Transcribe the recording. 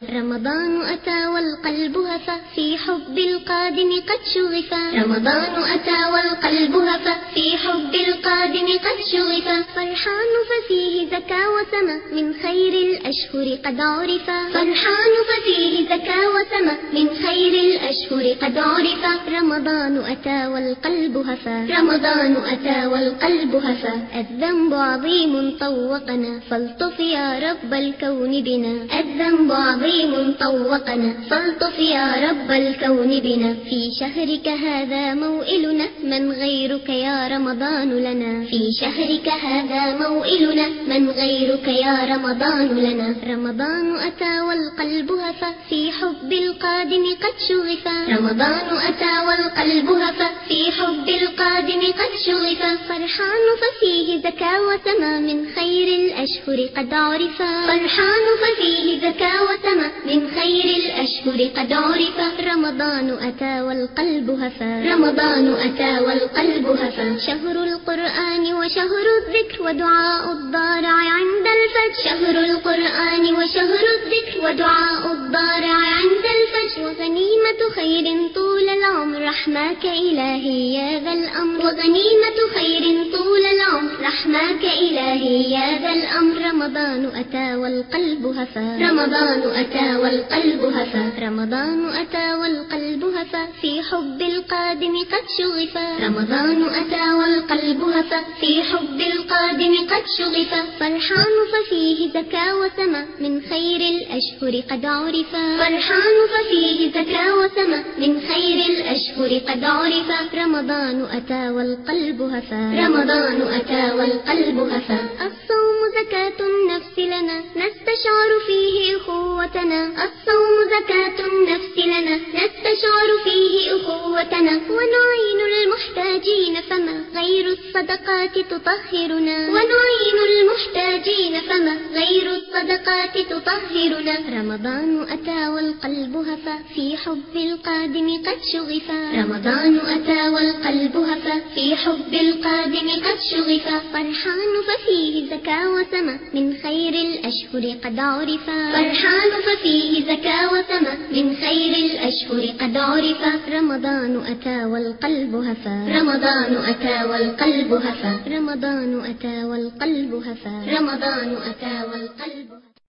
رمضان أتى والقلب هفى في حب القادم قد شغفا. رمضان أتى والقلب هفى في حب القادم قد شغفا. فرحان ففيه زكى وسمى من خير الأشهر قد عرفا. فرحان ففيه زكى وسمى من خير الأشهر قد عرفا. رمضان أتى والقلب هفى. رمضان أتى والقلب هفى. الذنب عظيم طوقنا فالطف يا رب الكون بنا. الذنب عظيم طوقنا فالطف يا رب الكون بنا. في شهرك هذا موئلنا من غيرك يا رمضان لنا. في شهرك هذا موئلنا من غيرك يا رمضان لنا. رمضان أتى والقلب هفى في حب القادم قد شغفا. رمضان أتى والقلب هفى في حب القادم قد شغفا. فرحان ففيه زكى وسمى من خير الأشهر قد عرفا. فرحان ففيه زكى وسمى من خير الأشهر قد عرفا. رمضان أتى والقلب هفى. رمضان أتى والقلب هفى. شهر القرآن وشهر الذكر ودعاء الضارع عند الفجر. شهر القرآن وشهر الذكر ودعاء الضارع عند الفجر. وغنيمة خير طول العمر رحماك إلهي يا ذا الأمر. وغنيمة خير طول العمر رحماك إلهي يا ذا الأمر. رمضان أتى والقلب هفى. رمضان أتى والقلب هفى. رمضان أتى والقلب هفى في حب القادم قد شغفا. رمضان أتى والقلب هفى في حب القادم قد شغفا. فرحان ففيه زكى وسمى من خير الأشهر قد عرفا. فرحان ففيه زكى وسمى من خير الأشهر قد عرفا. رمضان أتى والقلب هفى. رمضان أتى والقلب هفى. الصوم زكاة النفس لنا نستشعر فيه أخوتنا. الصوم زكاة النفس لنا نستشعر فيه أخوتنا. ونعين المحتاجين فما غير الصدقات تطهرنا. ونعين المحتاجين فما غير الصدقات تطهرنا. رمضان أتى والقلب هفى في حب القادم قد شغفا. رمضان أتى والقلب هفى في حب القادم قد شغفا. فرحان ففيه زكى وسمى من خير الأشهر قد عرفا. فرحان ففيه زكى وسمى من خير الأشهر قد عرفا. رمضان أتى والقلب هفى. رمضان أتى والقلب هفى. رمضان أتى والقلب هفى. رمضان أتى والقلب هفى.